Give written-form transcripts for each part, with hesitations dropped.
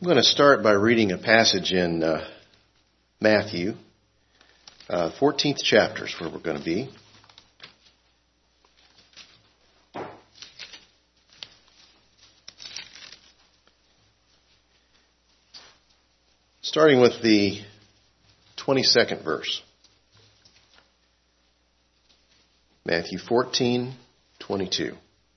I'm going to start by reading a passage in Matthew, 14th chapter is where we're going to be. Starting with the 22nd verse. Matthew 14:22.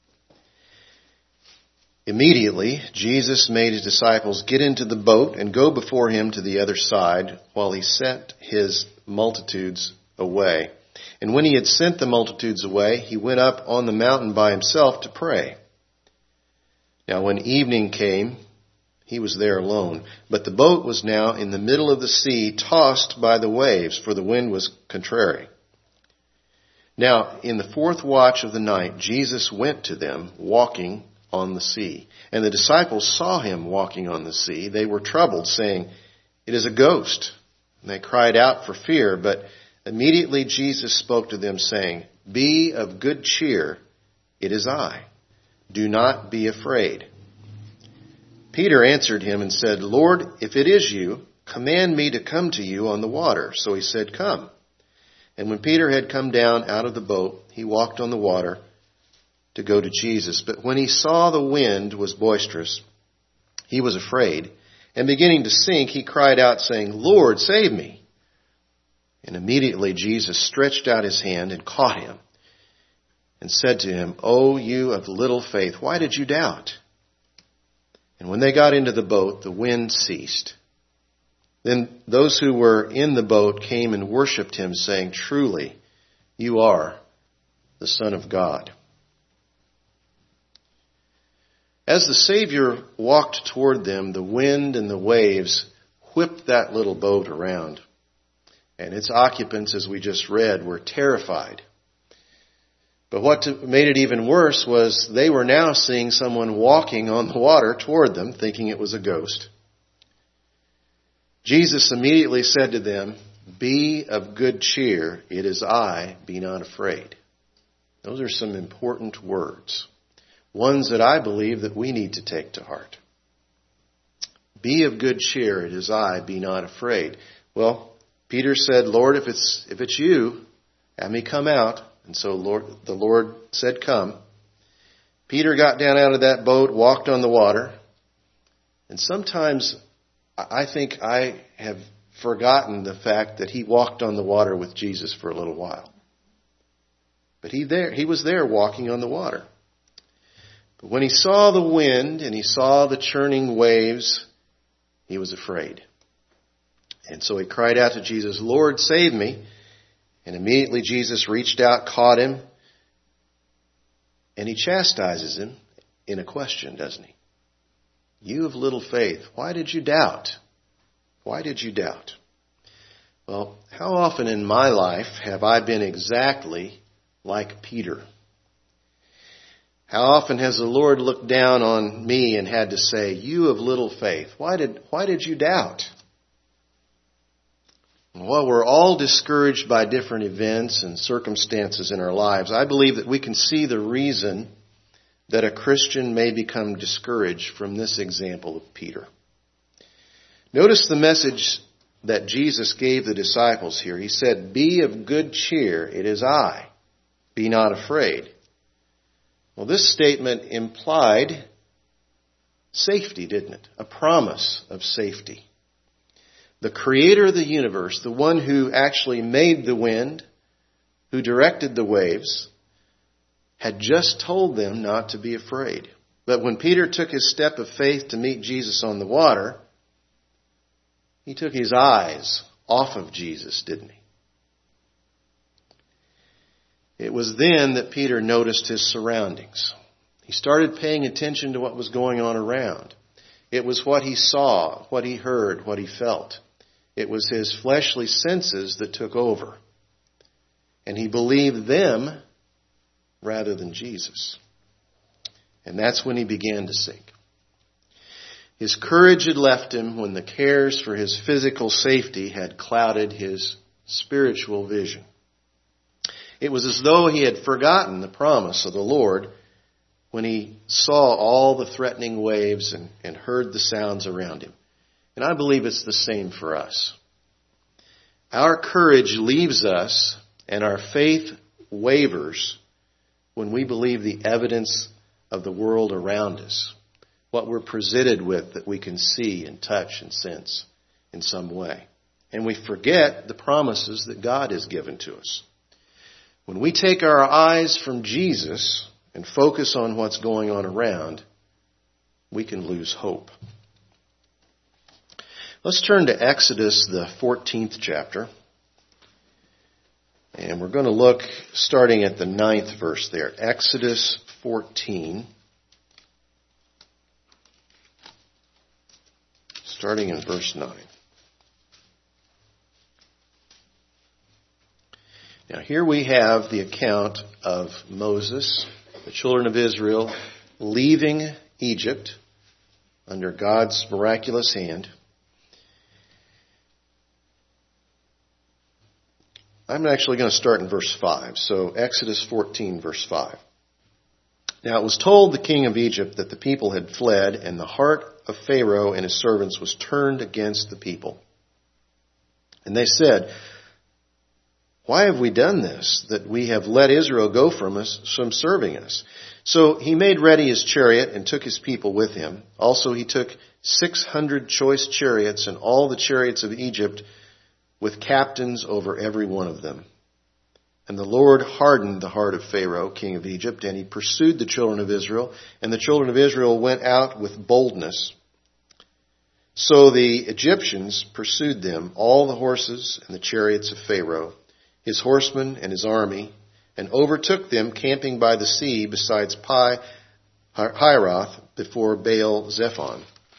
Immediately, Jesus made his disciples get into the boat and go before him to the other side while he sent his multitudes away. And when he had sent the multitudes away, he went up on the mountain by himself to pray. Now when evening came, he was there alone. But the boat was now in the middle of the sea, tossed by the waves, for the wind was contrary. Now in the fourth watch of the night, Jesus went to them, walking on the sea. And the disciples saw him walking on the sea. They were troubled, saying, "It is a ghost." And they cried out for fear. But immediately Jesus spoke to them, saying, "Be of good cheer. It is I. Do not be afraid." Peter answered him and said, "Lord, if it is you, command me to come to you on the water." So he said, "Come." And when Peter had come down out of the boat, he walked on the water to go to Jesus. But when he saw the wind was boisterous, he was afraid, and beginning to sink, he cried out, saying, "Lord, save me." And immediately Jesus stretched out his hand and caught him and said to him, "O you of little faith, why did you doubt?" And when they got into the boat, the wind ceased. Then those who were in the boat came and worshipped him, saying, "Truly, you are the Son of God." As the Savior walked toward them, the wind and the waves whipped that little boat around. And its occupants, as we just read, were terrified. But what made it even worse was they were now seeing someone walking on the water toward them, thinking it was a ghost. Jesus immediately said to them, "Be of good cheer. It is I. Be not afraid." Those are some important words. Ones that I believe that we need to take to heart. Be of good cheer, it is I, be not afraid. Well, Peter said, "Lord, if it's you, have me come out." And so the Lord said, "Come." Peter got down out of that boat, walked on the water. And sometimes I think I have forgotten the fact that he walked on the water with Jesus for a little while. But he was there walking on the water. But when he saw the wind and he saw the churning waves, he was afraid. And so he cried out to Jesus, "Lord, save me." And immediately Jesus reached out, caught him, and he chastises him in a question, doesn't he? "You of little faith, why did you doubt? Why did you doubt?" Well, how often in my life have I been exactly like Peter? How often has the Lord looked down on me and had to say, "You of little faith, why did you doubt?" While we're all discouraged by different events and circumstances in our lives, I believe that we can see the reason that a Christian may become discouraged from this example of Peter. Notice the message that Jesus gave the disciples here. He said, "Be of good cheer, it is I. Be not afraid." Well, this statement implied safety, didn't it? A promise of safety. The creator of the universe, the one who actually made the wind, who directed the waves, had just told them not to be afraid. But when Peter took his step of faith to meet Jesus on the water, he took his eyes off of Jesus, didn't he? It was then that Peter noticed his surroundings. He started paying attention to what was going on around. It was what he saw, what he heard, what he felt. It was his fleshly senses that took over. And he believed them rather than Jesus. And that's when he began to sink. His courage had left him when the cares for his physical safety had clouded his spiritual vision. It was as though he had forgotten the promise of the Lord when he saw all the threatening waves and heard the sounds around him. And I believe it's the same for us. Our courage leaves us and our faith wavers when we believe the evidence of the world around us, what we're presented with that we can see and touch and sense in some way. And we forget the promises that God has given to us. When we take our eyes from Jesus and focus on what's going on around, we can lose hope. Let's turn to Exodus, the 14th chapter. And we're going to look starting at the 9th verse there. Exodus 14. Starting in verse 9. Now here we have the account of Moses, the children of Israel, leaving Egypt under God's miraculous hand. I'm actually going to start in verse 5. So Exodus 14, verse 5. Now it was told the king of Egypt that the people had fled, and the heart of Pharaoh and his servants was turned against the people. And they said, "Why have we done this, that we have let Israel go from serving us?" So he made ready his chariot and took his people with him. Also he took 600 choice chariots and all the chariots of Egypt, with captains over every one of them. And the Lord hardened the heart of Pharaoh, king of Egypt, and he pursued the children of Israel, and the children of Israel went out with boldness. So the Egyptians pursued them, all the horses and the chariots of Pharaoh, his horsemen and his army, and overtook them camping by the sea besides Hiroth before Baal Zephon.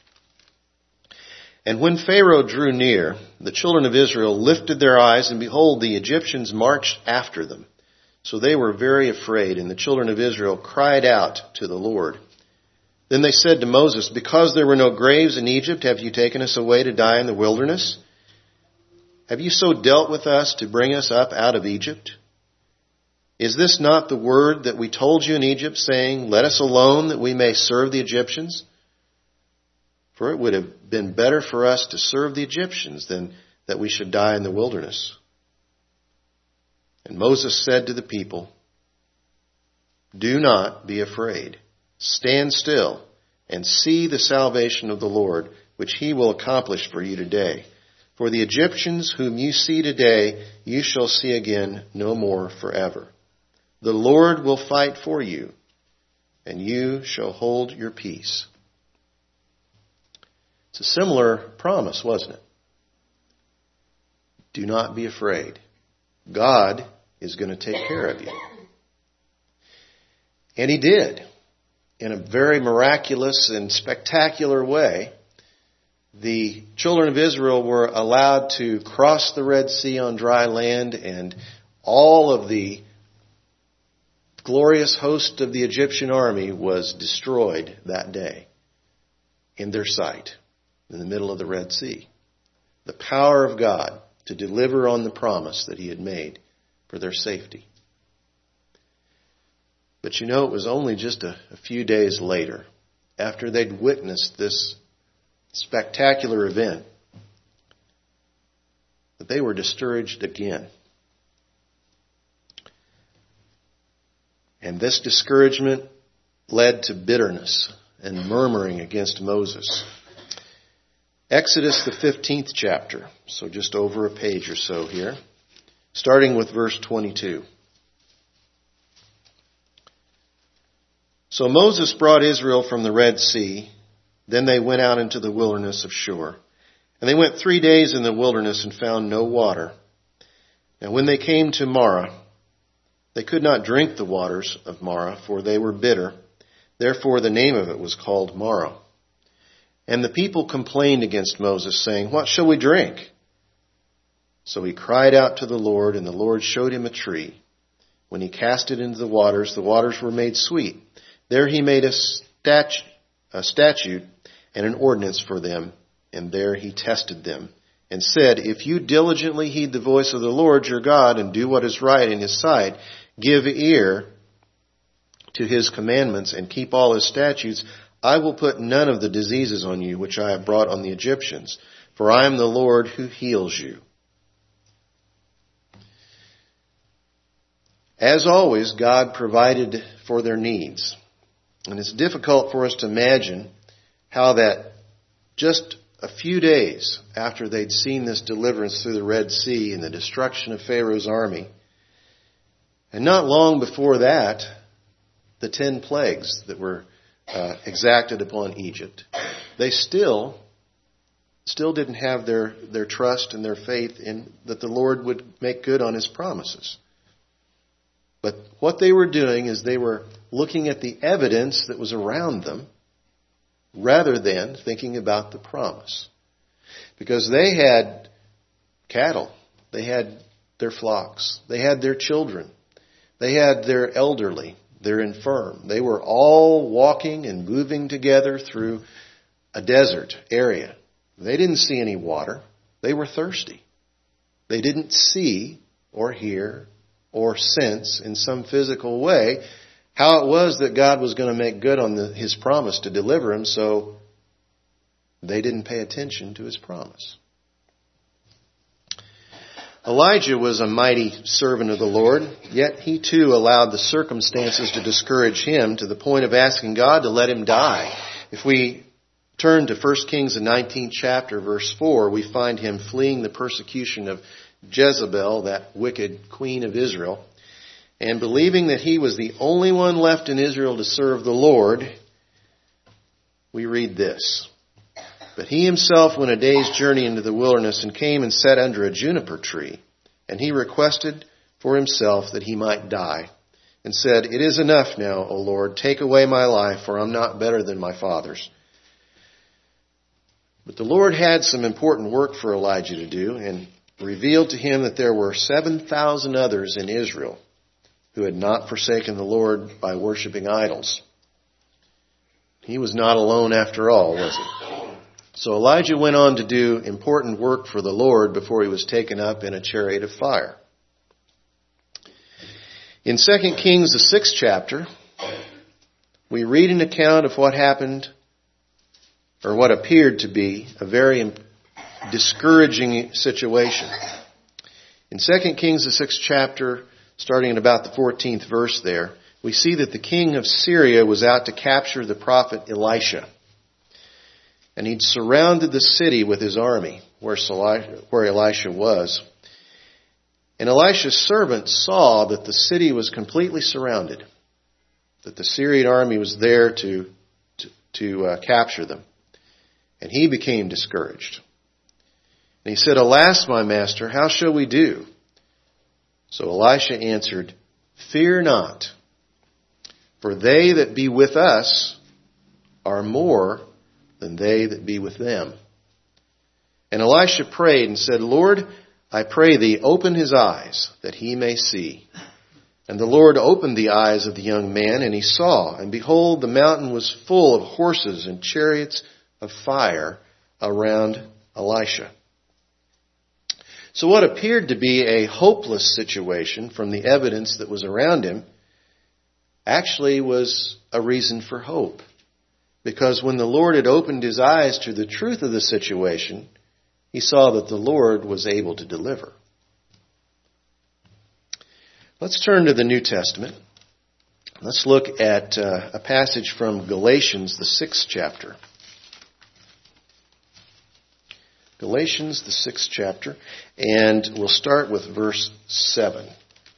And when Pharaoh drew near, the children of Israel lifted their eyes, and behold, the Egyptians marched after them. So they were very afraid, and the children of Israel cried out to the Lord. Then they said to Moses, "Because there were no graves in Egypt, have you taken us away to die in the wilderness? Have you so dealt with us to bring us up out of Egypt? Is this not the word that we told you in Egypt, saying, 'Let us alone that we may serve the Egyptians'? For it would have been better for us to serve the Egyptians than that we should die in the wilderness." And Moses said to the people, "Do not be afraid. Stand still and see the salvation of the Lord, which he will accomplish for you today. For the Egyptians whom you see today, you shall see again no more forever. The Lord will fight for you, and you shall hold your peace." It's a similar promise, wasn't it? Do not be afraid. God is going to take care of you. And he did, in a very miraculous and spectacular way. The children of Israel were allowed to cross the Red Sea on dry land, and all of the glorious host of the Egyptian army was destroyed that day in their sight, in the middle of the Red Sea. The power of God to deliver on the promise that he had made for their safety. But you know, it was only just a few days later, after they'd witnessed this spectacular event, that they were discouraged again. And this discouragement led to bitterness and murmuring against Moses. Exodus, the 15th chapter, so just over a page or so here, starting with verse 22. So Moses brought Israel from the Red Sea. Then they went out into the wilderness of Shur. And they went 3 days in the wilderness and found no water. And when they came to Marah, they could not drink the waters of Marah, for they were bitter. Therefore the name of it was called Marah. And the people complained against Moses, saying, "What shall we drink?" So he cried out to the Lord, and the Lord showed him a tree. When he cast it into the waters were made sweet. There he made a statute and an ordinance for them, and there he tested them, and said, "If you diligently heed the voice of the Lord your God, and do what is right in his sight, give ear to his commandments and keep all his statutes, I will put none of the diseases on you which I have brought on the Egyptians, for I am the Lord who heals you. As always, God provided for their needs. And it's difficult for us to imagine how that just a few days after they'd seen this deliverance through the Red Sea and the destruction of Pharaoh's army, and not long before that, the 10 plagues that were exacted upon Egypt, they still didn't have their trust and their faith in that the Lord would make good on his promises. But what they were doing is they were looking at the evidence that was around them rather than thinking about the promise. Because they had cattle, they had their flocks, they had their children, they had their elderly, their infirm. They were all walking and moving together through a desert area. They didn't see any water. They were thirsty. They didn't see or hear or sense in some physical way how it was that God was going to make good on his promise to deliver him, so they didn't pay attention to his promise. Elijah was a mighty servant of the Lord, yet he too allowed the circumstances to discourage him to the point of asking God to let him die. If we turn to 1 Kings, the 19th chapter, verse 4, we find him fleeing the persecution of Jezebel, that wicked queen of Israel, and believing that he was the only one left in Israel to serve the Lord, we read this. But he himself went a day's journey into the wilderness and came and sat under a juniper tree. And he requested for himself that he might die and said, It is enough now, O Lord, take away my life, for I'm not better than my fathers. But the Lord had some important work for Elijah to do and revealed to him that there were 7,000 others in Israel who had not forsaken the Lord by worshiping idols. He was not alone after all, was he? So Elijah went on to do important work for the Lord before he was taken up in a chariot of fire. In 2 Kings, the 6th chapter, we read an account of what happened, or what appeared to be, a very discouraging situation. In 2 Kings, the 6th chapter, starting at about the 14th verse there, we see that the king of Syria was out to capture the prophet Elisha. And he'd surrounded the city with his army, where Elisha was. And Elisha's servant saw that the city was completely surrounded, that the Syrian army was there to capture them. And he became discouraged. And he said, Alas, my master, how shall we do? So Elisha answered, Fear not, for they that be with us are more than they that be with them. And Elisha prayed and said, Lord, I pray thee, open his eyes, that he may see. And the Lord opened the eyes of the young man, and he saw, and behold, the mountain was full of horses and chariots of fire around Elisha. So what appeared to be a hopeless situation from the evidence that was around him actually was a reason for hope. Because when the Lord had opened his eyes to the truth of the situation, he saw that the Lord was able to deliver. Let's turn to the New Testament. Let's look at a passage from Galatians, the 6th chapter. Galatians, the 6th chapter, and we'll start with verse 7.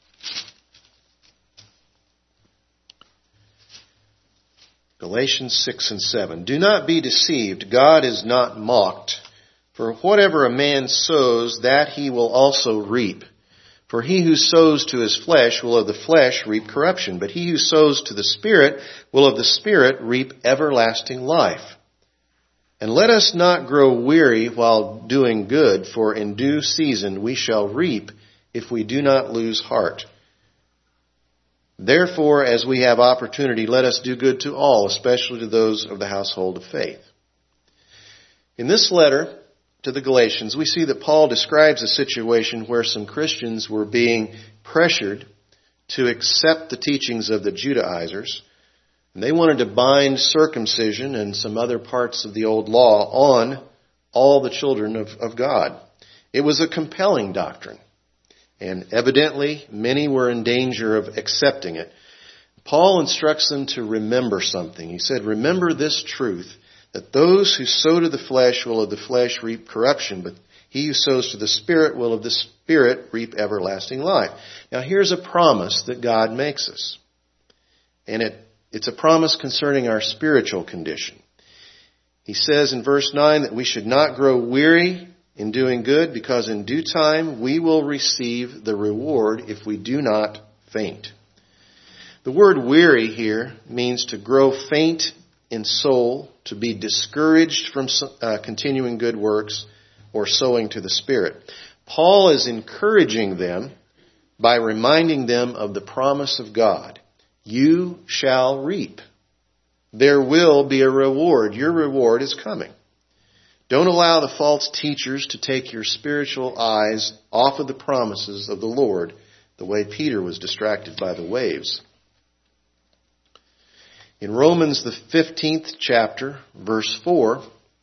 Galatians 6 and 7. Do not be deceived. God is not mocked. For whatever a man sows, that he will also reap. For he who sows to his flesh will of the flesh reap corruption, but he who sows to the Spirit will of the Spirit reap everlasting life. And let us not grow weary while doing good, for in due season we shall reap if we do not lose heart. Therefore, as we have opportunity, let us do good to all, especially to those of the household of faith. In this letter to the Galatians, we see that Paul describes a situation where some Christians were being pressured to accept the teachings of the Judaizers And they wanted to bind circumcision and some other parts of the old law on all the children of God. It was a compelling doctrine. And evidently, many were in danger of accepting it. Paul instructs them to remember something. He said, remember this truth, that those who sow to the flesh will of the flesh reap corruption, but he who sows to the Spirit will of the Spirit reap everlasting life. Now here's a promise that God makes us. And it's a promise concerning our spiritual condition. He says in verse 9 that we should not grow weary in doing good, because in due time we will receive the reward if we do not faint. The word weary here means to grow faint in soul, to be discouraged from continuing good works or sowing to the Spirit. Paul is encouraging them by reminding them of the promise of God. You shall reap. There will be a reward. Your reward is coming. Don't allow the false teachers to take your spiritual eyes off of the promises of the Lord the way Peter was distracted by the waves. In Romans, the 15th chapter, verse 4,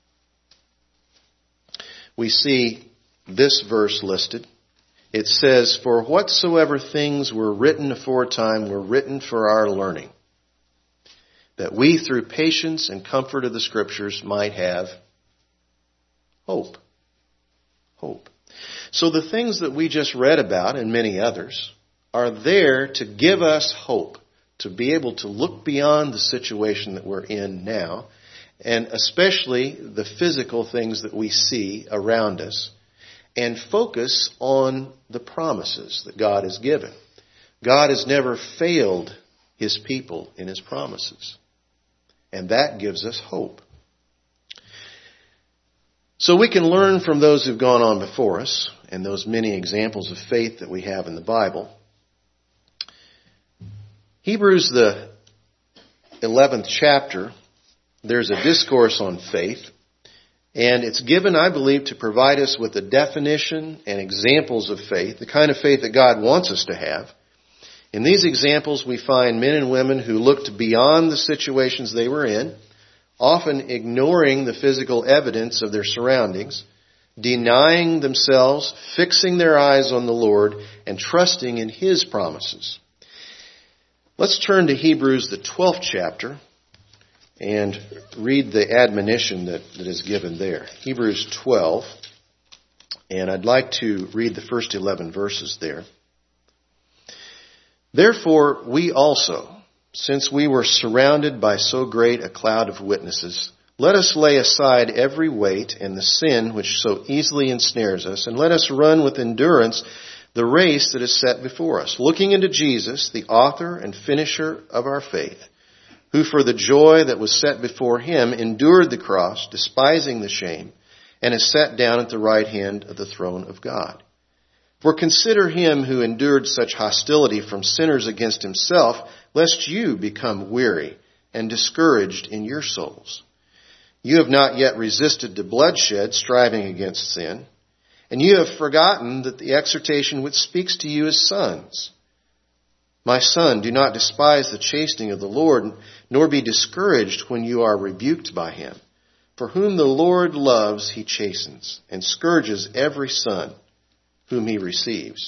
we see this verse listed. It says, for whatsoever things were written aforetime were written for our learning, that we through patience and comfort of the Scriptures might have hope. Hope. So the things that we just read about, and many others, are there to give us hope, to be able to look beyond the situation that we're in now, and especially the physical things that we see around us, and focus on the promises that God has given. God has never failed His people in His promises. And that gives us hope. So we can learn from those who've gone on before us, and those many examples of faith that we have in the Bible. Hebrews, the 11th chapter, there's a discourse on faith. And it's given, I believe, to provide us with a definition and examples of faith, the kind of faith that God wants us to have. In these examples, we find men and women who looked beyond the situations they were in, often ignoring the physical evidence of their surroundings, denying themselves, fixing their eyes on the Lord, and trusting in His promises. Let's turn to Hebrews, the 12th chapter, and read the admonition that is given there. Hebrews 12, and I'd like to read the first 11 verses there. Therefore, we also, since we were surrounded by so great a cloud of witnesses, let us lay aside every weight and the sin which so easily ensnares us, and let us run with endurance the race that is set before us, looking into Jesus, the author and finisher of our faith, who for the joy that was set before Him endured the cross, despising the shame, and is set down at the right hand of the throne of God. For consider Him who endured such hostility from sinners against Himself, lest you become weary and discouraged in your souls. You have not yet resisted to bloodshed, striving against sin, and you have forgotten that the exhortation which speaks to you is sons. My son, do not despise the chastening of the Lord, nor be discouraged when you are rebuked by Him. For whom the Lord loves, He chastens, and scourges every son whom He receives.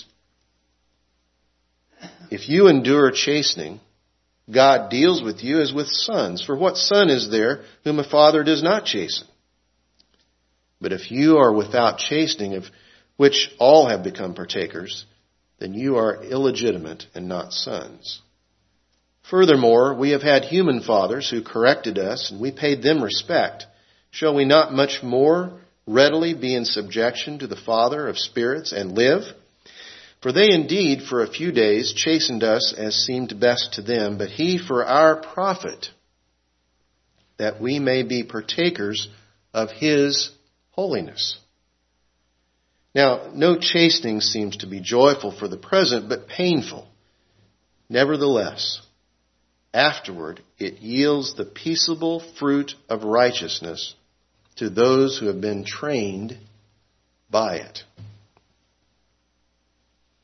If you endure chastening, God deals with you as with sons. For what son is there whom a father does not chasten? But if you are without chastening, of which all have become partakers, then you are illegitimate and not sons. Furthermore, we have had human fathers who corrected us, and we paid them respect. Shall we not much more readily be in subjection to the Father of spirits and live? For they indeed for a few days chastened us as seemed best to them, but He for our profit, that we may be partakers of His holiness. Now, no chastening seems to be joyful for the present, but painful. Nevertheless, afterward it yields the peaceable fruit of righteousness to those who have been trained by it.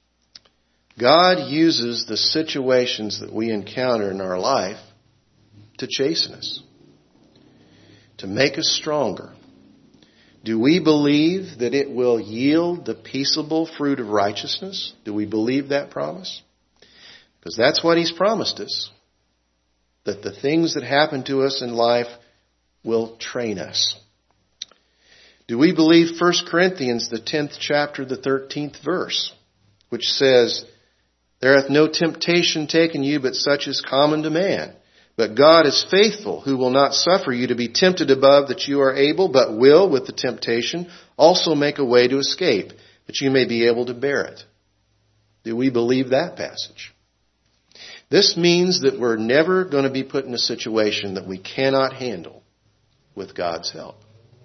God uses the situations that we encounter in our life to chasten us, to make us stronger? Do we believe that it will yield the peaceable fruit of righteousness? Do we believe that promise? Because that's what He's promised us. That the things that happen to us in life will train us. Do we believe 1 Corinthians, the 10th chapter, the 13th verse, which says, "There hath no temptation taken you, but such is common to man. But God is faithful, who will not suffer you to be tempted above that you are able, but will, with the temptation, also make a way to escape, that you may be able to bear it." Do we believe that passage? This means that we're never going to be put in a situation that we cannot handle with God's help.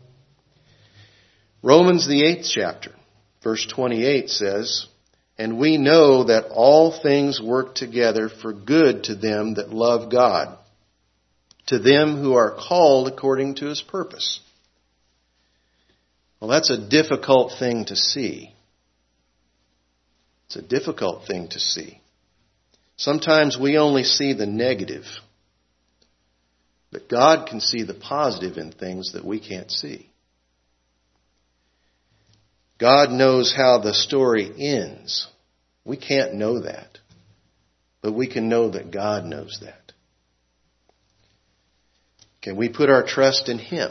Romans, the 8th chapter, verse 28 says, "And we know that all things work together for good to them that love God, to them who are called according to His purpose." Well, that's a difficult thing to see. It's a difficult thing to see. Sometimes we only see the negative, but God can see the positive in things that we can't see. God knows how the story ends. We can't know that, but we can know that God knows that. Can we put our trust in Him?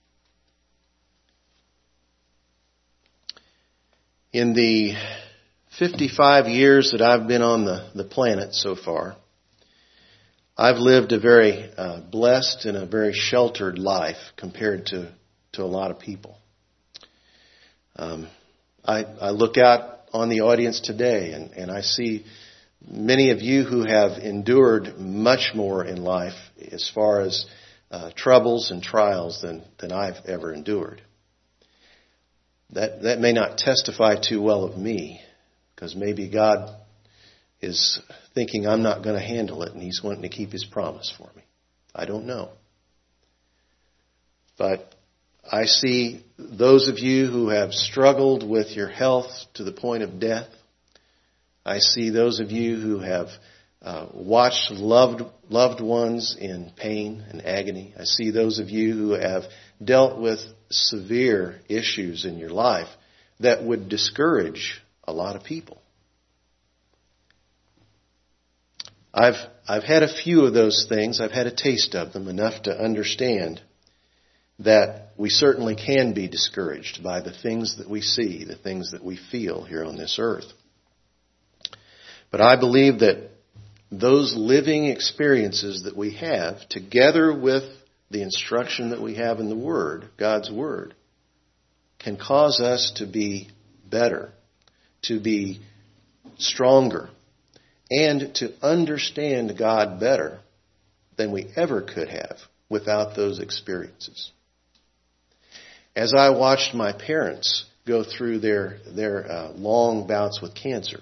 In the 55 years that I've been on the planet so far, I've lived a very blessed and a very sheltered life compared to a lot of people. I look out on the audience today and I see many of you who have endured much more in life as far as troubles and trials than I've ever endured. That may not testify too well of me, because maybe God is thinking I'm not going to handle it and He's wanting to keep His promise for me. I don't know. But I see those of you who have struggled with your health to the point of death. I see those of you who have watched loved ones in pain and agony. I see those of you who have dealt with severe issues in your life that would discourage a lot of people. I've had a few of those things. I've had a taste of them, enough to understand that we certainly can be discouraged by the things that we see, the things that we feel here on this earth. But I believe that those living experiences that we have, together with the instruction that we have in the Word, God's Word, can cause us to be better, to be stronger, and to understand God better than we ever could have without those experiences. As I watched my parents go through their long bouts with cancer,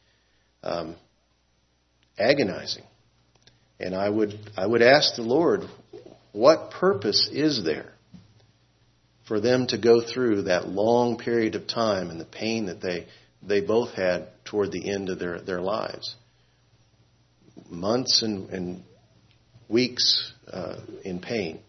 agonizing, and I would ask the Lord, what purpose is there for them to go through that long period of time and the pain that they both had toward the end of their lives? Months and weeks in pain.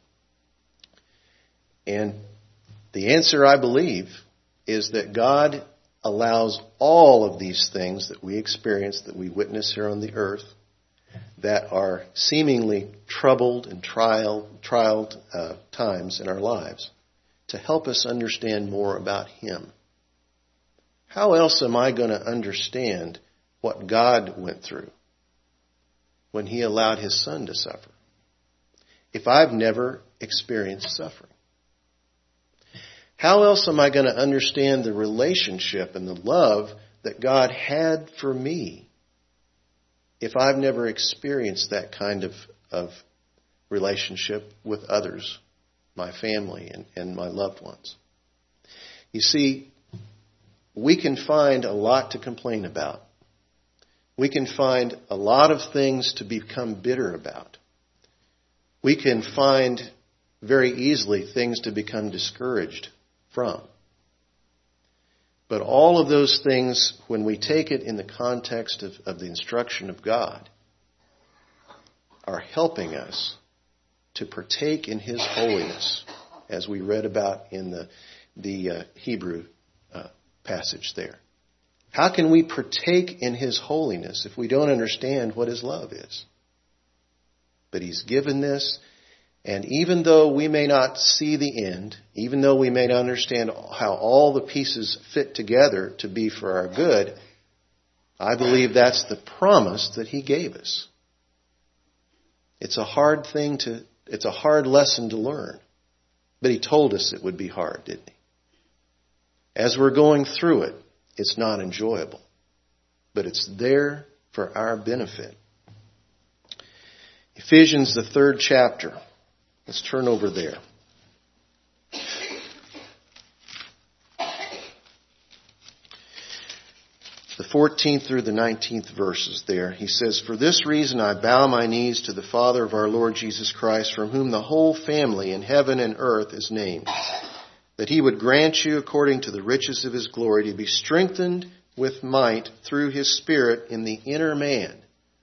And the answer, I believe, is that God allows all of these things that we experience, that we witness here on the earth, that are seemingly troubled and trialed times in our lives, to help us understand more about Him. How else am I going to understand what God went through when He allowed His Son to suffer, if I've never experienced suffering? How else am I going to understand the relationship and the love that God had for me if I've never experienced that kind of relationship with others, my family and my loved ones? You see, we can find a lot to complain about. We can find a lot of things to become bitter about. We can find very easily things to become discouraged from. But all of those things, when we take it in the context of the instruction of God, are helping us to partake in His holiness, as we read about in the Hebrew passage there? How can we partake in His holiness if we don't understand what His love is? But He's given this, and even though we may not see the end, even though we may not understand how all the pieces fit together to be for our good, I believe that's the promise that He gave us. It's a hard lesson to learn. But He told us it would be hard, didn't He? As we're going through it, it's not enjoyable. But it's there for our benefit. Ephesians, the 3rd chapter. Let's turn over there. The 14th through the 19th verses there. He says, "For this reason I bow my knees to the Father of our Lord Jesus Christ, from whom the whole family in heaven and earth is named, that He would grant you, according to the riches of His glory, to be strengthened with might through His Spirit in the inner man."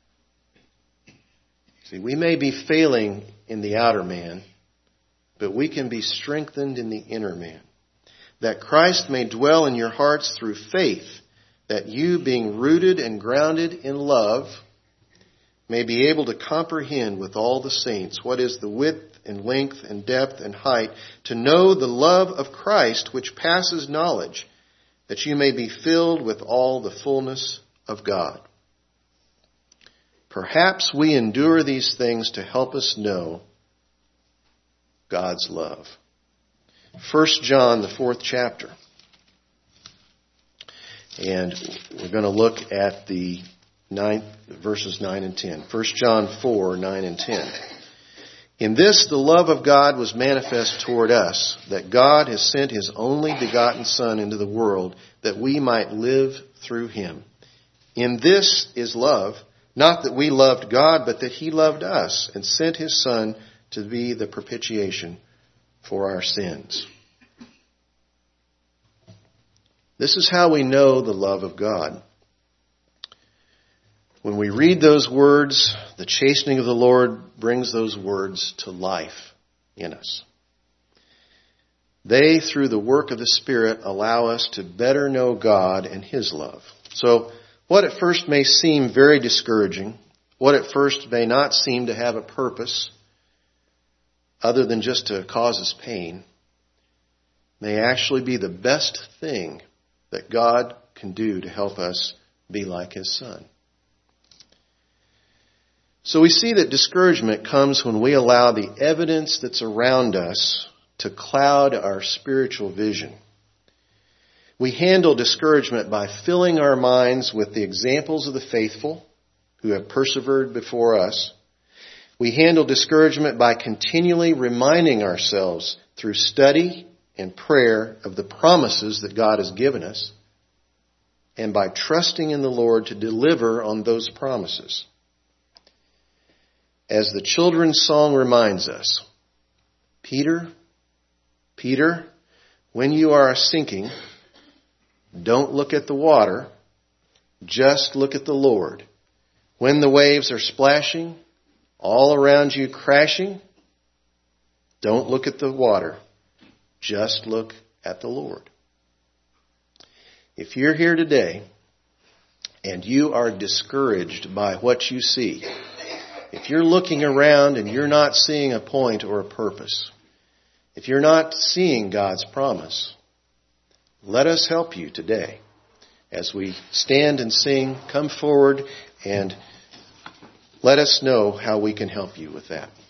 See, we may be failing in the outer man, but we can be strengthened in the inner man. "That Christ may dwell in your hearts through faith, that you, being rooted and grounded in love, may be able to comprehend with all the saints what is the width and length and depth and height, to know the love of Christ which passes knowledge, that you may be filled with all the fullness of God." Perhaps we endure these things to help us know God's love. 1 John, the 4th chapter. And we're going to look at the verses 9 and 10. 1 John 4, 9 and 10. "In this the love of God was manifest toward us, that God has sent His only begotten Son into the world, that we might live through Him. In this is love, not that we loved God, but that He loved us and sent His Son to be the propitiation for our sins." This is how we know the love of God. When we read those words, the chastening of the Lord brings those words to life in us. They, through the work of the Spirit, allow us to better know God and His love. So, what at first may seem very discouraging, what at first may not seem to have a purpose other than just to cause us pain, may actually be the best thing that God can do to help us be like His Son. So we see that discouragement comes when we allow the evidence that's around us to cloud our spiritual vision. We handle discouragement by filling our minds with the examples of the faithful who have persevered before us. We handle discouragement by continually reminding ourselves through study and prayer of the promises that God has given us, and by trusting in the Lord to deliver on those promises. As the children's song reminds us, Peter, Peter, when you are sinking, don't look at the water, just look at the Lord. When the waves are splashing, all around you crashing, don't look at the water, just look at the Lord. If you're here today and you are discouraged by what you see, if you're looking around and you're not seeing a point or a purpose, if you're not seeing God's promise, let us help you today. As we stand and sing, come forward and let us know how we can help you with that.